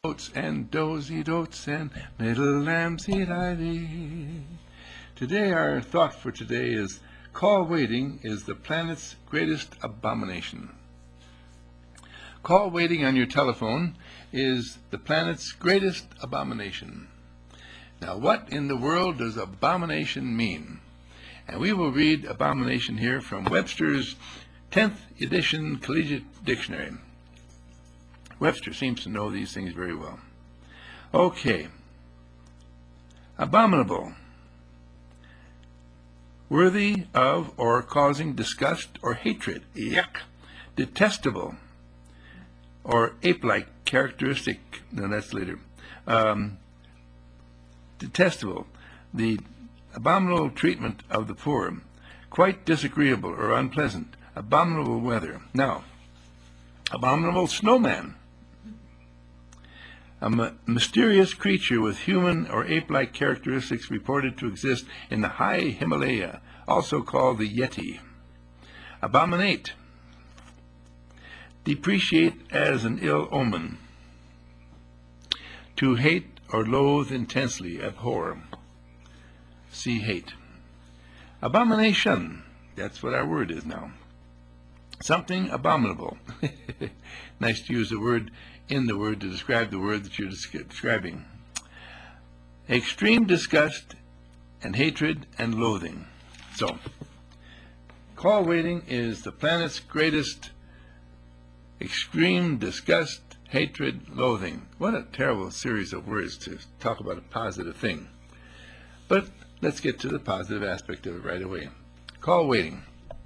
Oats and dozy dotes and little lambs eat ivy. Today our thought for today is call waiting is the planet's greatest abomination. Call waiting on your telephone is the planet's greatest abomination. Now what in the world does abomination mean? And we will read abomination here from Webster's 10th edition Collegiate Dictionary. Webster seems to know these things very well. Okay. Abominable. Worthy of or causing disgust or hatred. Yuck. Detestable. Or ape-like characteristic. No, that's later. Detestable. The abominable treatment of the poor. Quite disagreeable or unpleasant. Abominable weather. Now, abominable snowman. A mysterious creature with human or ape-like characteristics reported to exist in the high Himalaya, also called the Yeti. Abominate. Depreciate as an ill omen. To hate or loathe intensely, abhor. See hate. Abomination. That's what our word is now. Something abominable. Nice to use the word in the word to describe the word that you're describing. Extreme disgust and hatred and loathing. So, call waiting is the planet's greatest extreme disgust, hatred, loathing. What a terrible series of words to talk about a positive thing. But let's get to the positive aspect of it right away. Call waiting.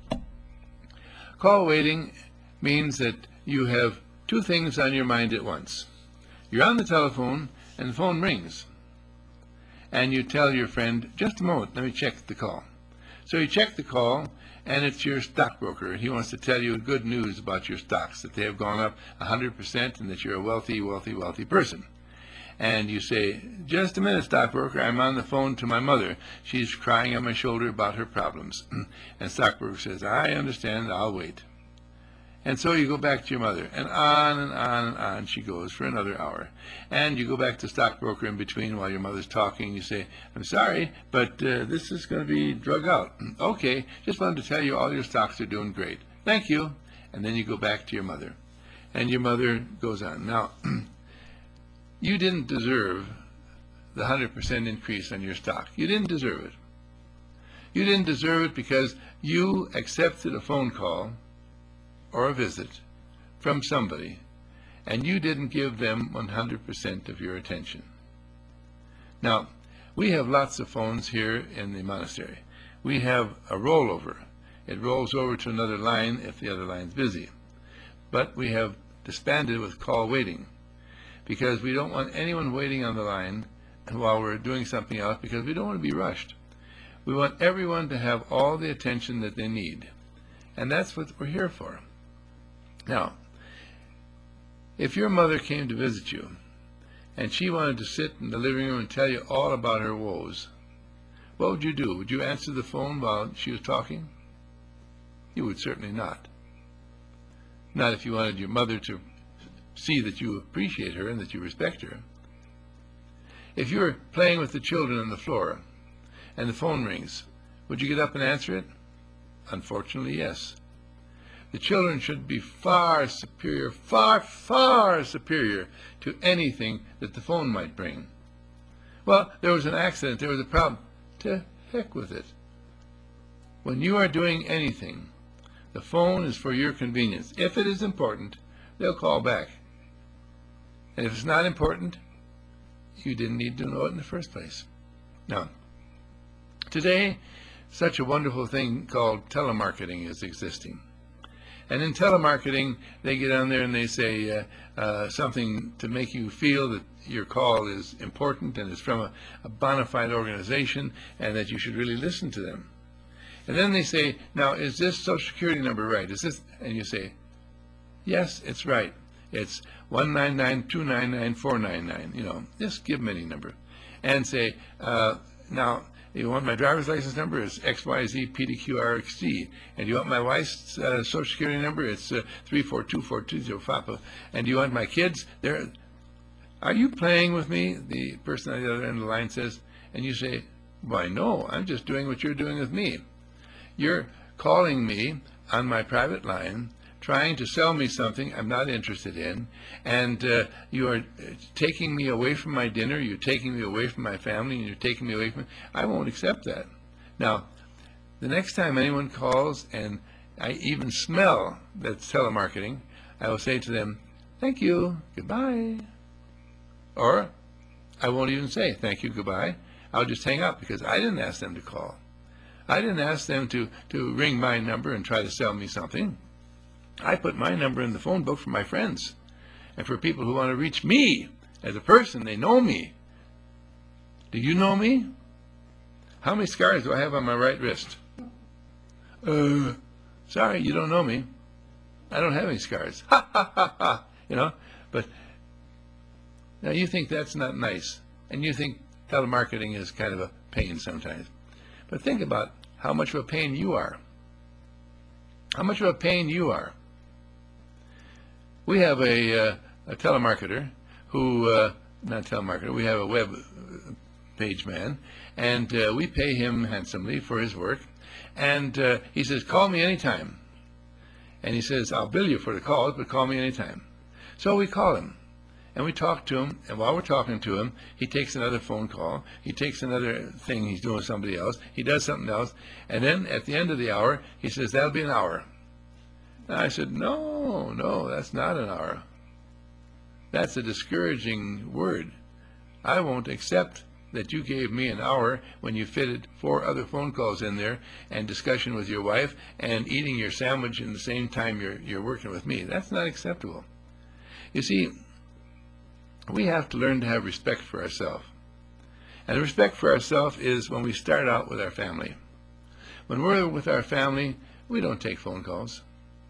Call waiting means that you have two things on your mind at once. You're on the telephone and the phone rings. And you tell your friend, just a moment, let me check the call. So you check the call and it's your stockbroker. He wants to tell you good news about your stocks, that they have gone up 100% and that you're a wealthy, wealthy, wealthy person. And you say, just a minute, stockbroker, I'm on the phone to my mother. She's crying on my shoulder about her problems. And stockbroker says, I understand, I'll wait. And so you go back to your mother, and on and on and on she goes for another hour. And you go back to stockbroker in between while your mother's talking. You say, I'm sorry, but this is going to be drug out. Okay, just wanted to tell you all your stocks are doing great. Thank you. And then you go back to your mother. And your mother goes on. Now, you didn't deserve the 100% increase on your stock. You didn't deserve it. You didn't deserve it because you accepted a phone call or a visit from somebody, and you didn't give them 100% of your attention. Now, we have lots of phones here in the monastery. We have a rollover. It rolls over to another line if the other line's busy. But we have disbanded with call waiting because we don't want anyone waiting on the line while we're doing something else because we don't want to be rushed. We want everyone to have all the attention that they need. And that's what we're here for. Now, if your mother came to visit you and she wanted to sit in the living room and tell you all about her woes, what would you do? Would you answer the phone while she was talking? You would certainly not. Not if you wanted your mother to see that you appreciate her and that you respect her. If you're playing with the children on the floor and the phone rings, would you get up and answer it? Unfortunately, yes. The children should be far superior, far, far superior to anything that the phone might bring. Well, there was an accident, there was a problem. To heck with it. When you are doing anything, the phone is for your convenience. If it is important, they'll call back. And if it's not important, you didn't need to know it in the first place. Now, today, such a wonderful thing called telemarketing is existing. And in telemarketing, they get on there and they say something to make you feel that your call is important and is from a bona fide organization and that you should really listen to them. And then they say, now, is this Social Security number right? Is this? And you say, yes, it's right. It's 199-299-499. You know, just give them any number. And say, now, you want my driver's license number? It's XYZ PDQRXD. And you want my wife's Social Security number? It's 3424205. And you want my kids? "Are you playing with me?" the person on the other end of the line says, and you say, "Why, no, I'm just doing what you're doing with me. You're calling me on my private line, trying to sell me something I'm not interested in, and you are taking me away from my dinner, you're taking me away from my family, and you're taking me away from... I won't accept that." Now, the next time anyone calls and I even smell that's telemarketing, I will say to them, "Thank you, goodbye." Or I won't even say thank you, goodbye. I'll just hang up because I didn't ask them to call. I didn't ask them to ring my number and try to sell me something. I put my number in the phone book for my friends and for people who want to reach me as a person. They know me. Do you know me? How many scars do I have on my right wrist? Sorry, you don't know me. I don't have any scars. Ha, ha, ha, ha. You know, but now you think that's not nice, and you think telemarketing is kind of a pain sometimes. But think about how much of a pain you are. How much of a pain you are. We have a telemarketer who, not telemarketer, we have a web page man, and we pay him handsomely for his work. And he says, "Call me anytime." And he says, "I'll bill you for the calls, but call me anytime." So we call him, and we talk to him, and while we're talking to him, he takes another phone call, he takes another thing he's doing with somebody else, he does something else, and then at the end of the hour, he says, "That'll be an hour." And I said, no, that's not an hour. That's a discouraging word. I won't accept that you gave me an hour when you fitted 4 other phone calls in there and discussion with your wife and eating your sandwich in the same time you're working with me. That's not acceptable. You see, we have to learn to have respect for ourselves. And the respect for ourselves is when we start out with our family. When we're with our family, we don't take phone calls.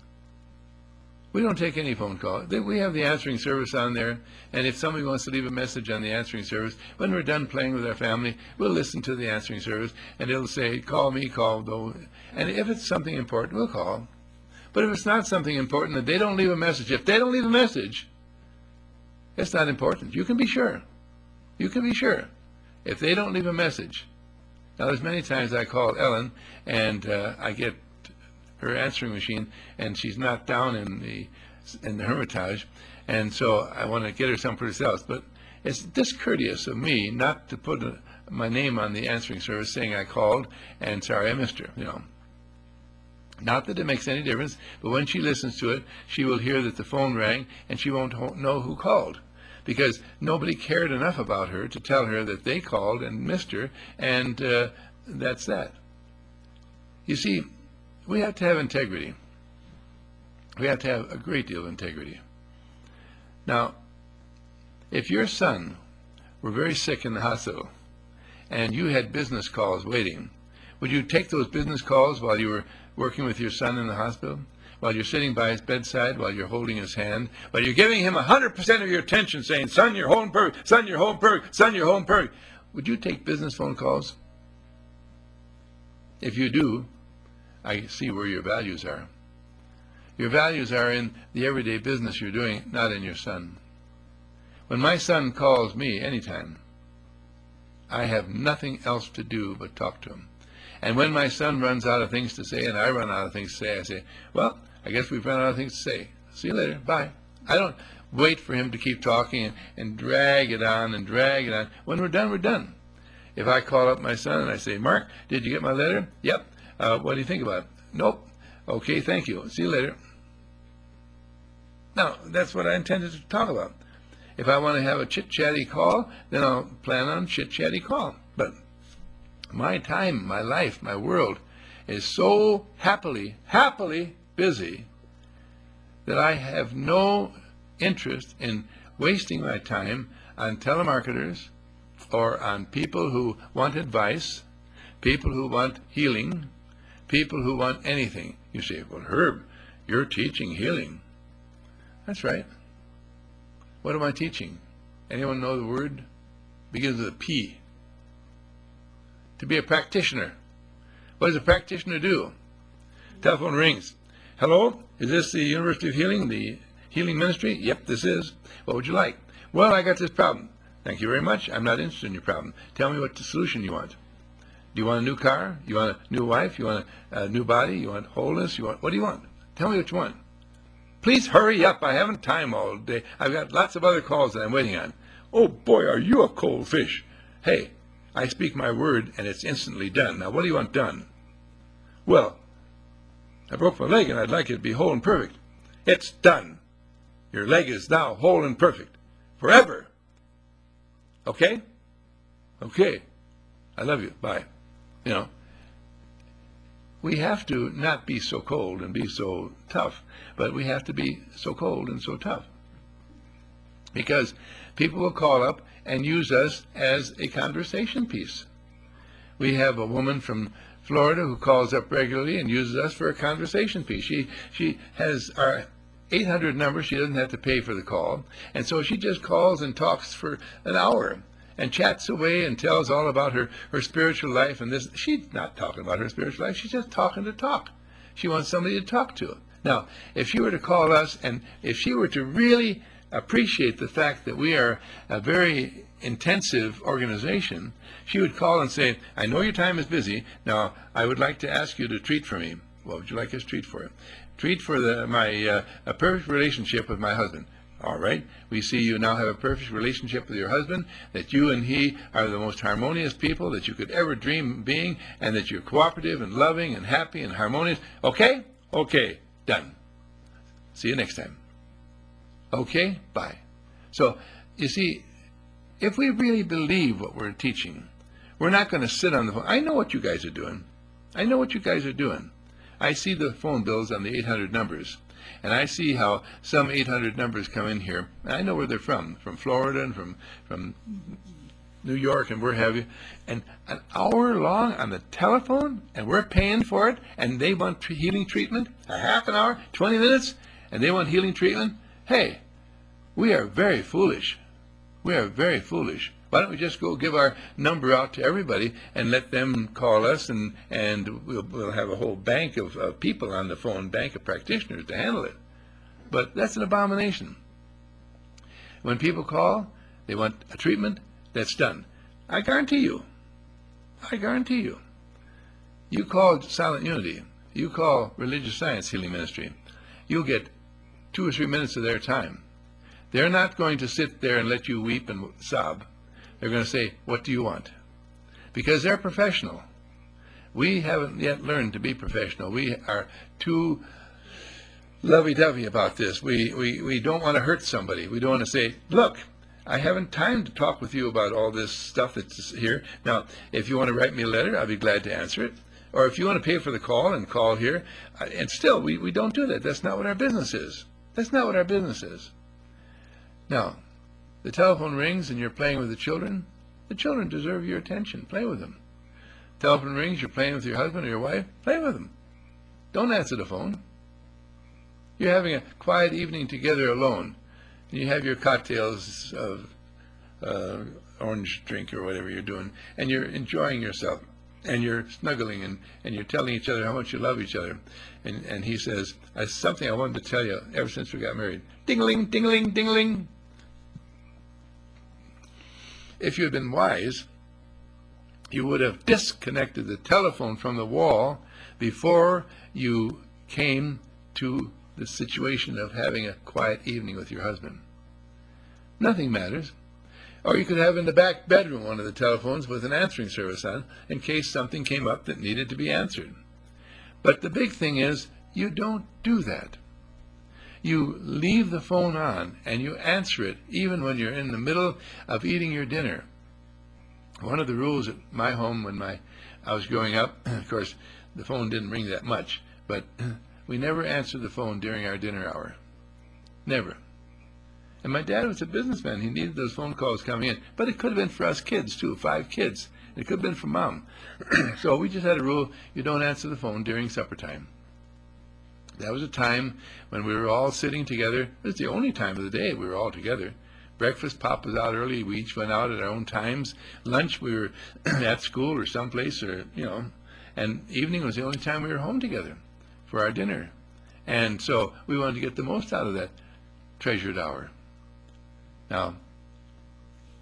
We don't take any phone call. We have the answering service on there, and if somebody wants to leave a message on the answering service, when we're done playing with our family, we'll listen to the answering service, and it'll say, "Call me, call though." And if it's something important, we'll call. But if it's not something important, that they don't leave a message. If they don't leave a message, it's not important. You can be sure. You can be sure. If they don't leave a message. Now, there's many times I call Ellen, and I get her answering machine, and she's not down in the Hermitage, and so I want to get her someplace else. But it's discourteous of me not to put my name on the answering service saying I called and sorry I missed her. You know, not that it makes any difference, but when she listens to it, she will hear that the phone rang, and she won't know who called, because nobody cared enough about her to tell her that they called and missed her, and that's that. You see, we have to have integrity. We have to have a great deal of integrity. Now, if your son were very sick in the hospital and you had business calls waiting, would you take those business calls while you were working with your son in the hospital? While you're sitting by his bedside, while you're holding his hand, while you're giving him 100% of your attention, saying, "Son, you're home perfect. Son, you're home perfect. Son, you're home perfect." Would you take business phone calls? If you do, I see where your values are. Your values are in the everyday business you're doing, not in your son. When my son calls me anytime, I have nothing else to do but talk to him. And when my son runs out of things to say and I run out of things to say, I say, "Well, I guess we've run out of things to say. See you later. Bye." I don't wait for him to keep talking and drag it on and drag it on. When we're done, we're done. If I call up my son and I say, "Mark, did you get my letter?" "Yep." "What do you think about it?" "Nope." "Okay, thank you. See you later." Now, that's what I intended to talk about. If I want to have a chit-chatty call, then I'll plan on chit-chatty call. But my time, my life, my world is so happily busy that I have no interest in wasting my time on telemarketers or on people who want advice, people who want healing, people who want anything. You say, "Well, Herb, you're teaching healing." That's right. What am I teaching? Anyone know the word? Begins with a P. To be a practitioner. What does a practitioner do? Telephone rings. "Hello, is this the University of Healing, the Healing Ministry?" "Yep, this is." "What would you like?" Well, I got this problem. Thank you very much. I'm not interested in your problem. Tell me what the solution you want. Do you want a new car? You want a new wife? You want a new body? You want wholeness? What do you want? Tell me what you want. Please hurry up. I haven't time all day. I've got lots of other calls that I'm waiting on. Oh, boy, are you a cold fish. Hey, I speak my word, and it's instantly done. Now, what do you want done? Well, I broke my leg, and I'd like it to be whole and perfect. It's done. Your leg is now whole and perfect. Forever. Okay? Okay. I love you. Bye. You know, we have to not be so cold and be so tough, but we have to be so cold and so tough. Because people will call up and use us as a conversation piece. We have a woman from Florida who calls up regularly and uses us for a conversation piece. She has our 800 number. She doesn't have to pay for the call. And so she just calls and talks for an hour and chats away and tells all about her spiritual life and this. She's not talking about her spiritual life. She's just talking to talk. She wants somebody to talk to. Now, if she were to call us and if she were to really appreciate the fact that we are a very intensive organization, she would call and say, I know your time is busy. Now, I would like to ask you to treat for me. What would you like us to treat for? Treat for a perfect relationship with my husband. All right. We see you now have a perfect relationship with your husband, that you and he are the most harmonious people that you could ever dream being, and that you're cooperative and loving and happy and harmonious. Okay? Okay. Done. See you next time. Okay? Bye. So, you see, if we really believe what we're teaching, we're not going to sit on the phone. I know what you guys are doing. I know what you guys are doing. I see the phone bills on the 800 numbers, and I see how some 800 numbers come in here. I know where they're from Florida and from New York and where have you. And an hour long on the telephone, and we're paying for it, and they want healing treatment, a half an hour, 20 minutes, and they want healing treatment. Hey, we are very foolish. We are very foolish. Why don't we just go give our number out to everybody and let them call us, and we'll have a whole bank of people on the phone, bank of practitioners to handle it. But that's an abomination. When people call, they want a treatment, that's done. I guarantee you, you call Silent Unity, you call Religious Science Healing Ministry, you'll get 2 or 3 minutes of their time. They're not going to sit there and let you weep and sob. They're going to say, what do you want? Because they're professional. We haven't yet learned to be professional. We are too lovey-dovey about this. We don't want to hurt somebody. We don't want to say, look, I haven't time to talk with you about all this stuff that's here. Now, if you want to write me a letter, I'll be glad to answer it. Or if you want to pay for the call and call here, and still, we don't do that. That's not what our business is. That's not what our business is. Now, the telephone rings and you're playing with the children. The children deserve your attention. Play with them. Telephone rings, you're playing with your husband or your wife. Play with them. Don't answer the phone. You're having a quiet evening together alone. And you have your cocktails of orange drink or whatever you're doing, and you're enjoying yourself. And you're snuggling and you're telling each other how much you love each other. And he says, something I wanted to tell you ever since we got married. Ding-a-ling, ding-a-ling, ding-a-ling. If you had been wise, you would have disconnected the telephone from the wall before you came to the situation of having a quiet evening with your husband. Nothing matters. Or you could have in the back bedroom one of the telephones with an answering service on in case something came up that needed to be answered. But the big thing is, you don't do that. You leave the phone on and you answer it even when you're in the middle of eating your dinner. One of the rules at my home when I was growing up, of course, the phone didn't ring that much, but we never answered the phone during our dinner hour. Never. And my dad was a businessman. He needed those phone calls coming in. But it could have been for us kids, too, 5 kids. It could have been for Mom. So we just had a rule, you don't answer the phone during supper time. That was a time when we were all sitting together. It was the only time of the day we were all together. Breakfast, Pop was out early. We each went out at our own times. Lunch, we were at school or someplace, or, and evening was the only time we were home together for our dinner. And so we wanted to get the most out of that treasured hour. Now,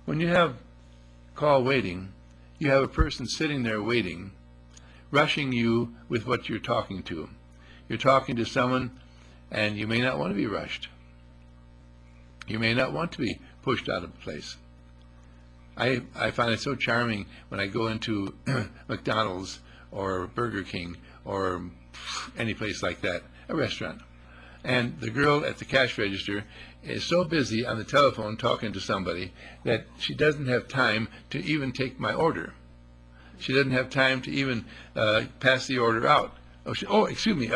When you have call waiting, you have a person sitting there waiting, rushing you with what you're talking to. You're talking to someone, and you may not want to be rushed. You may not want to be pushed out of a place. I find it so charming when I go into McDonald's or Burger King or any place like that, a restaurant, and the girl at the cash register is so busy on the telephone talking to somebody that she doesn't have time to even take my order. She doesn't have time to even pass the order out. Oh, excuse me.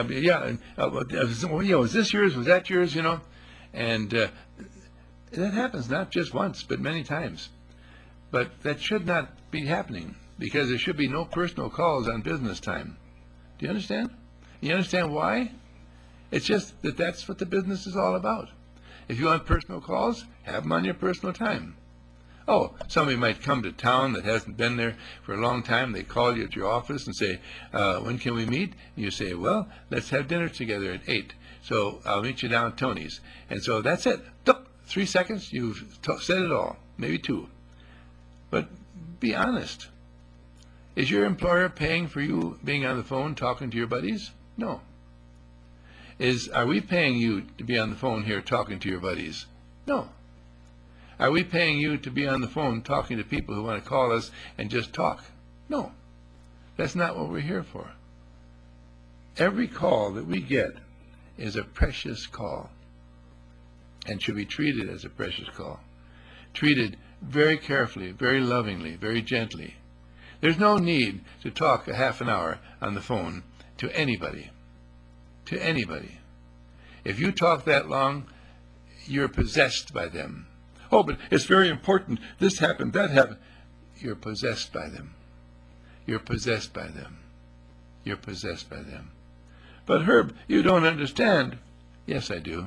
Is this yours? Was that yours? And that happens not just once, but many times. But that should not be happening, because there should be no personal calls on business time. Do you understand? You understand why? It's just that that's what the business is all about. If you want personal calls, have them on your personal time. Oh, somebody might come to town that hasn't been there for a long time. They call you at your office and say, when can we meet? And you say, well, let's have dinner together at 8. So I'll meet you down at Tony's. And so that's it. 3 seconds, you've said it all. Maybe 2. But be honest. Is your employer paying for you being on the phone talking to your buddies? No. Are we paying you to be on the phone here talking to your buddies? No. Are we paying you to be on the phone talking to people who want to call us and just talk? No. That's not what we're here for. Every call that we get is a precious call and should be treated as a precious call. Treated very carefully, very lovingly, very gently. There's no need to talk a half an hour on the phone to anybody. To anybody. If you talk that long, you're possessed by them. Oh, but it's very important. This happened, that happened. You're possessed by them. You're possessed by them. You're possessed by them. But Herb, you don't understand. Yes, I do.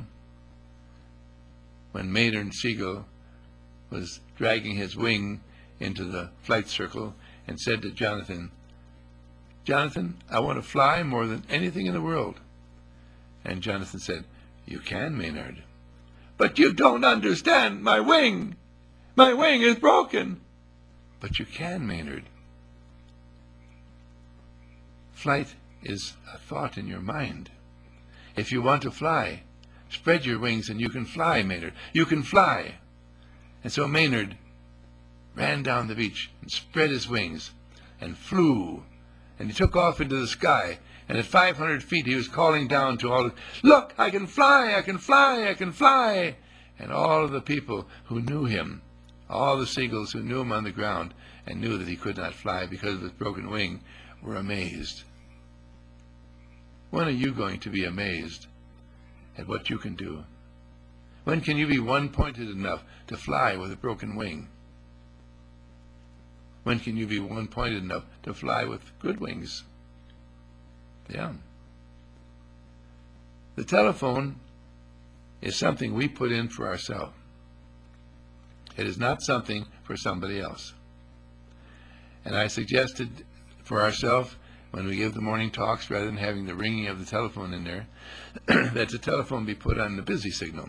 When Maynard Siegel was dragging his wing into the flight circle and said to Jonathan, Jonathan, I want to fly more than anything in the world. And Jonathan said, you can, Maynard. But you don't understand, my wing. My wing is broken. But you can, Maynard. Flight is a thought in your mind. If you want to fly, spread your wings and you can fly, Maynard. You can fly. And so Maynard ran down the beach and spread his wings and flew. And he took off into the sky. And at 500 feet he was calling down to all, look, I can fly, I can fly, I can fly. And all of the people who knew him, all the seagulls who knew him on the ground and knew that he could not fly because of his broken wing, were amazed. When are you going to be amazed at what you can do? When can you be one-pointed enough to fly with a broken wing? When can you be one-pointed enough to fly with good wings? Yeah. The telephone is something we put in for ourselves. It is not something for somebody else. And I suggested for ourselves, when we give the morning talks, rather than having the ringing of the telephone in there, that the telephone be put on the busy signal.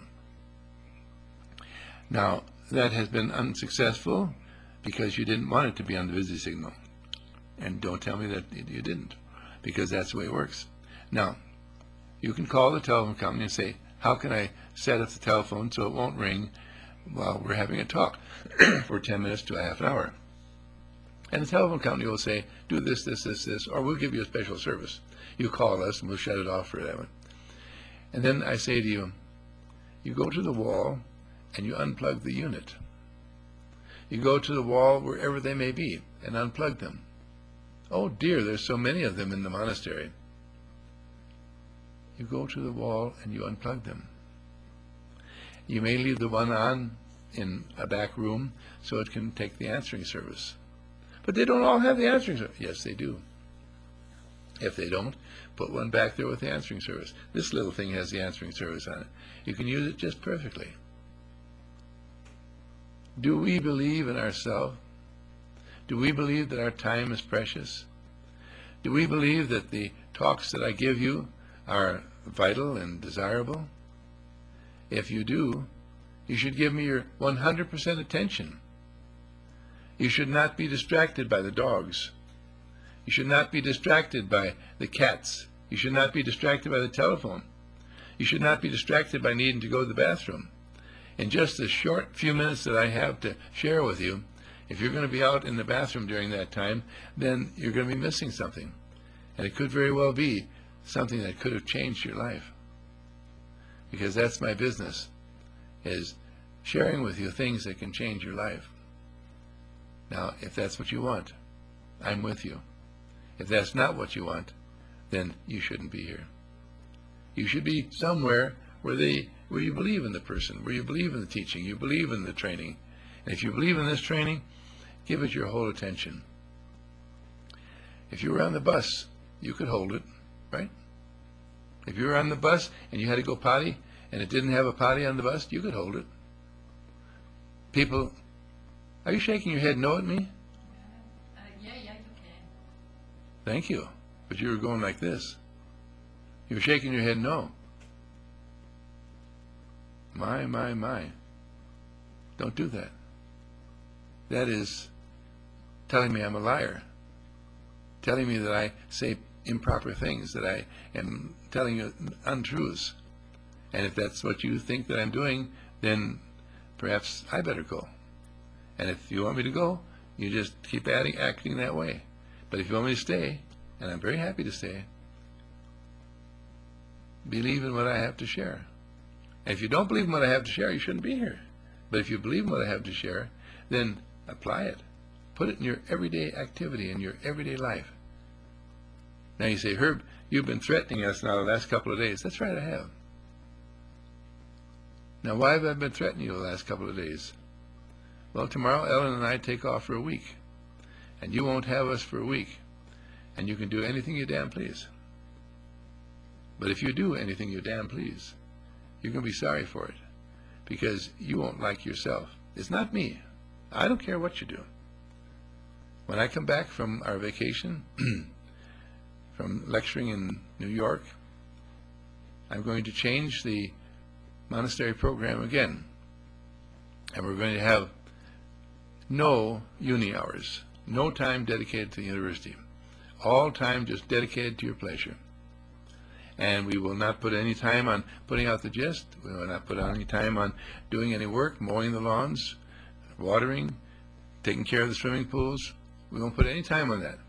Now, that has been unsuccessful because you didn't want it to be on the busy signal. And don't tell me that you didn't, because that's the way it works. Now, you can call the telephone company and say, how can I set up the telephone so it won't ring while we're having a talk for 10 minutes to a half an hour? And the telephone company will say, do this, this, this, this, or we'll give you a special service. You call us and we'll shut it off for that one. And then I say to you, you go to the wall and you unplug the unit. You go to the wall wherever they may be and unplug them. Oh dear, there's so many of them in the monastery. You go to the wall and you unplug them. You may leave the one on in a back room so it can take the answering service. But they don't all have the answering service. Yes, they do. If they don't, put one back there with the answering service. This little thing has the answering service on it. You can use it just perfectly. Do we believe in ourselves? Do we believe that our time is precious? Do we believe that the talks that I give you are vital and desirable? If you do, you should give me your 100% attention. You should not be distracted by the dogs. You should not be distracted by the cats. You should not be distracted by the telephone. You should not be distracted by needing to go to the bathroom. In just the short few minutes that I have to share with you, if you're going to be out in the bathroom during that time, then you're going to be missing something. And it could very well be something that could have changed your life. Because that's my business, is sharing with you things that can change your life. Now, if that's what you want, I'm with you. If that's not what you want, then you shouldn't be here. You should be somewhere where you believe in the person, where you believe in the teaching, you believe in the training. And if you believe in this training, give it your whole attention. If you were on the bus, you could hold it, right? If you were on the bus and you had to go potty and it didn't have a potty on the bus, you could hold it. People, are you shaking your head no at me? Yeah, you can. Thank you. But you were going like this. You were shaking your head no. My. Don't do that. That is telling me I'm a liar. Telling me that I say improper things, that I am telling you untruths. And if that's what you think that I'm doing, then perhaps I better go. And if you want me to go, you just keep acting that way. But if you want me to stay, and I'm very happy to stay, believe in what I have to share. And if you don't believe in what I have to share, you shouldn't be here. But if you believe in what I have to share, then apply it. Put it in your everyday activity, in your everyday life. Now you say, Herb, you've been threatening us now the last couple of days. That's right, I have. Now, why have I been threatening you the last couple of days? Well, tomorrow Ellen and I take off for a week. And you won't have us for a week. And you can do anything you damn please. But if you do anything you damn please, you're going to be sorry for it. Because you won't like yourself. It's not me. I don't care what you do. When I come back from our vacation, from lecturing in New York, I'm going to change the monastery program again. And we're going to have no uni hours, no time dedicated to the university. All time just dedicated to your pleasure. And we will not put any time on putting out the gist. We will not put any time on doing any work, mowing the lawns, watering, taking care of the swimming pools. We won't put any time on that.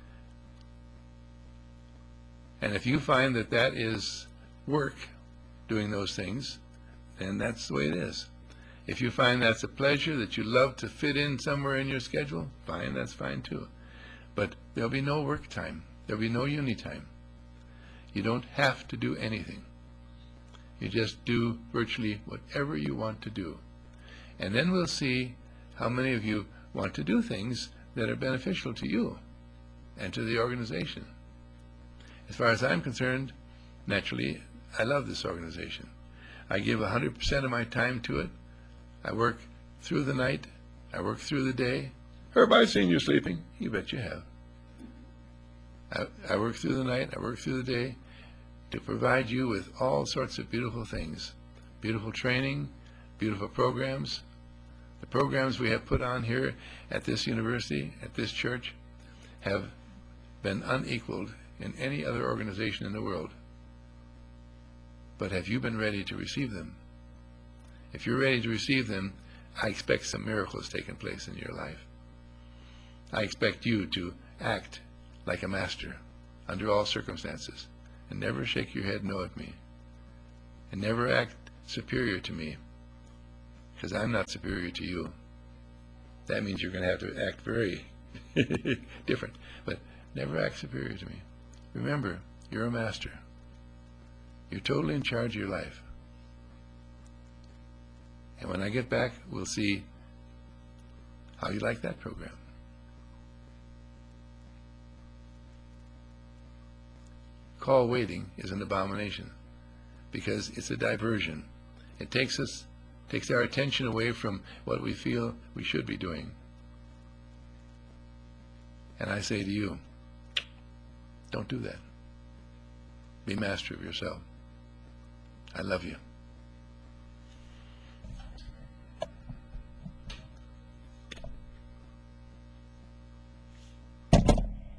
And if you find that that is work, doing those things, then that's the way it is. If you find that's a pleasure that you love to fit in somewhere in your schedule, fine, that's fine too. But there'll be no work time. There'll be no uni time. You don't have to do anything. You just do virtually whatever you want to do. And then we'll see how many of you want to do things that are beneficial to you and to the organization. As far as I'm concerned, naturally, I love this organization. I give 100% of my time to it. I work through the night. I work through the day. Herb, I've seen you sleeping. You bet you have. I work through the night. I work through the day to provide you with all sorts of beautiful things. Beautiful training, beautiful programs. The programs we have put on here at this university, at this church, have been unequaled in any other organization in the world. But have you been ready to receive them? If you're ready to receive them, I expect some miracles taking place in your life. I expect you to act like a master under all circumstances, and never shake your head no at me, and never act superior to me, because I'm not superior to you. That means you're going to have to act very different, but never act superior to me. Remember, you're a master. You're totally in charge of your life. And when I get back, we'll see how you like that program. Call waiting is an abomination because it's a diversion. It takes our attention away from what we feel we should be doing. And I say to you, don't do that. Be master of yourself. I love you.